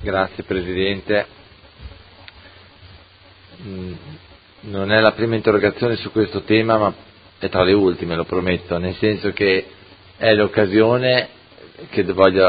Grazie Presidente. Non è la prima interrogazione su questo tema, ma è tra le ultime, lo prometto, nel senso che è l'occasione che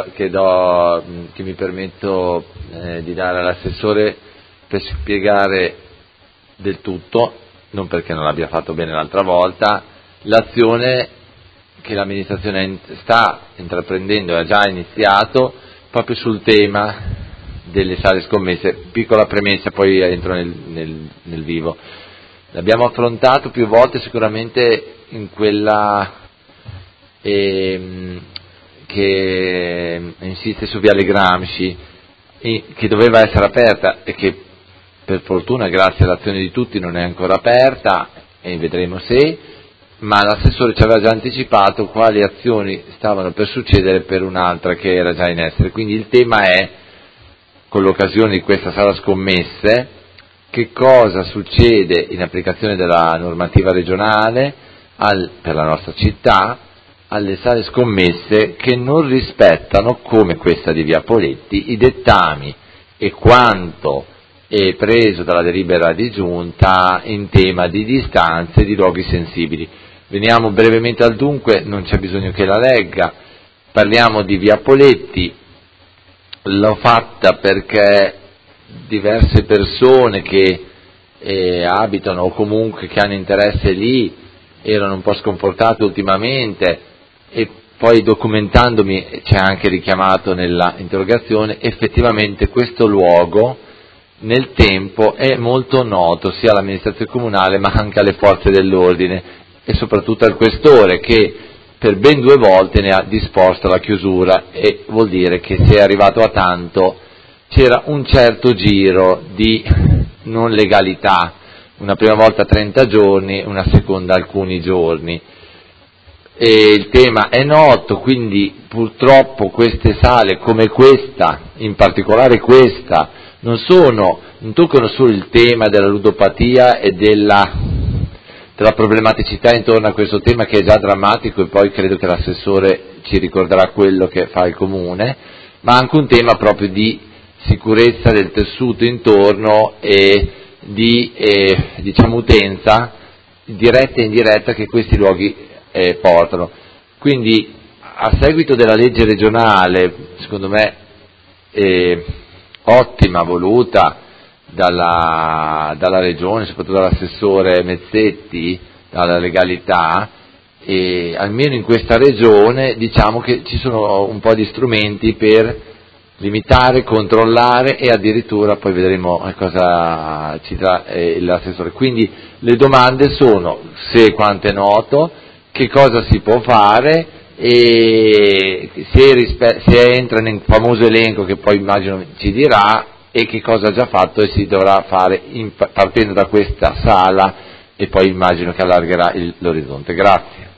mi permetto di dare all'assessore per spiegare del tutto, non perché non l'abbia fatto bene l'altra volta, l'azione che l'amministrazione sta intraprendendo e ha già iniziato proprio sul tema delle sale scommesse. Piccola premessa, poi entro nel vivo. L'abbiamo affrontato più volte sicuramente in quella che insiste su Viale Gramsci, che doveva essere aperta e che per fortuna grazie all'azione di tutti non è ancora aperta e vedremo se, ma l'assessore ci aveva già anticipato quali azioni stavano per succedere per un'altra che era già in essere. Quindi il tema è, con l'occasione di questa sala scommesse, che cosa succede in applicazione della normativa regionale per la nostra città alle sale scommesse che non rispettano, come questa di Via Poletti, i dettami e quanto è preso dalla delibera di giunta in tema di distanze e di luoghi sensibili. Veniamo brevemente al dunque, non c'è bisogno che la legga. Parliamo di Via Poletti. L'ho fatta perché diverse persone che abitano o comunque che hanno interesse lì erano un po' sconfortate ultimamente, e poi documentandomi c'è anche richiamato nella interrogazione, effettivamente questo luogo nel tempo è molto noto sia all'amministrazione comunale ma anche alle forze dell'ordine e soprattutto al questore, che per ben 2 volte ne ha disposto la chiusura, e vuol dire che se è arrivato a tanto c'era un certo giro di non legalità, una prima volta 30 giorni, una seconda alcuni giorni. E il tema è noto, quindi purtroppo queste sale come questa, in particolare questa, non toccano solo il tema della ludopatia e della problematicità intorno a questo tema, che è già drammatico, e poi credo che l'assessore ci ricorderà quello che fa il comune, ma anche un tema proprio di sicurezza del tessuto intorno e di utenza diretta e indiretta che questi luoghi portano. Quindi, a seguito della legge regionale, secondo me ottima, voluta dalla regione, soprattutto dall'assessore Mezzetti, dalla legalità, e almeno in questa regione diciamo che ci sono un po' di strumenti per limitare, controllare e addirittura poi vedremo cosa ci dirà l'assessore. Quindi le domande sono: se e quanto è noto, che cosa si può fare, e se entra nel famoso elenco che poi immagino ci dirà, e che cosa ha già fatto e si dovrà fare partendo da questa sala, e poi immagino che allargherà l'orizzonte. Grazie.